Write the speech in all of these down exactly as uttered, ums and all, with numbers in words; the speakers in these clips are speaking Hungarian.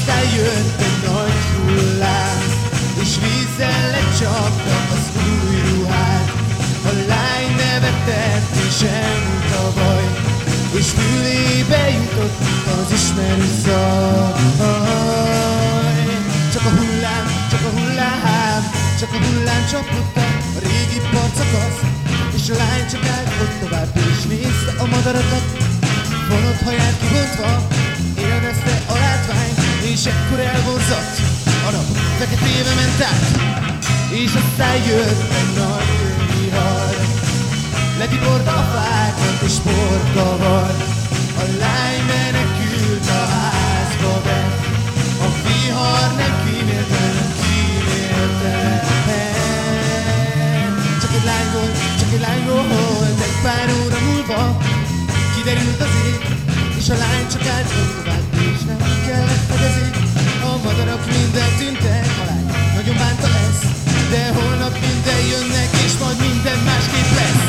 aztán jött egy nagy hullám, és vízzel lecsapta az új ruhát. A lány nevetett és elmúlt a baj, és fülébe jutott az ismerő zaj. Csak a hullám, csak a hullám, csak a hullám csapkodta a régi partszakaszt, és a lány csak állt ott tovább, és nézte a madarakat, vonott haját kibontva, élvezte a látványt, és ekkor elvonzott, a nap feketébe ment át, és aztán jött egy nagy vihar, letiporta a fákat és porkavart. A lány menekült a házba be, a vihar nem kímélte, nem kímélte. Csak egy lány volt, csak egy lány volt, egy pár óra múlva kiderült az ég, és a lány csak állt tovább, és nem kellett fedezni. A madarak minden tűntek, a lány nagyon bánta ezt, de holnap minden jönnek, és majd minden másképp lesz.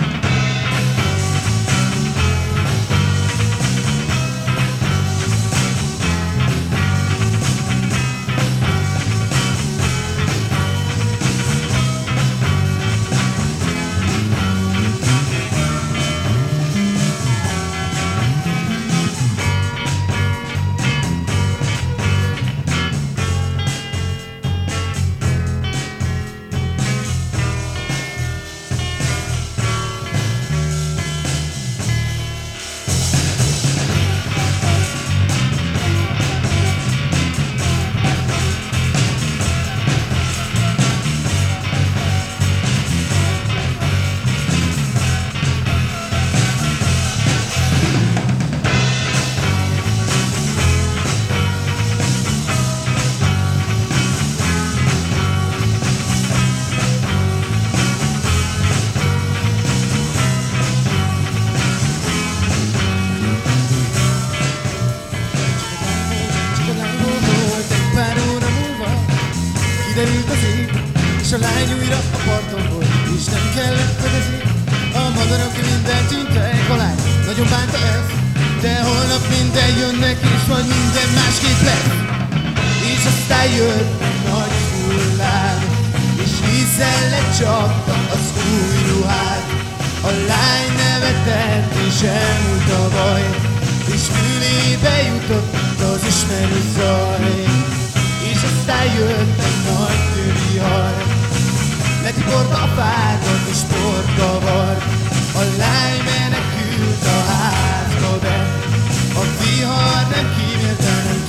Kiderült az ég, és a lány újra a parton volt, és nem kellett fedezni. A madarak minden tűntek, a lány nagyon bánta ezt, de holnap minden jönnek, és majd minden másképp lesz. És aztán jött egy nagy hullám, és vízzel lecsapta az új ruhát. A lány nevetett, és elmúlt a baj, és fülébe jutott az ismerő zaj. És aztán jött egy nagy vihar, letiporta a fákat és porkavart. A lány menekült a házba be, a vihar nem kímélte, nem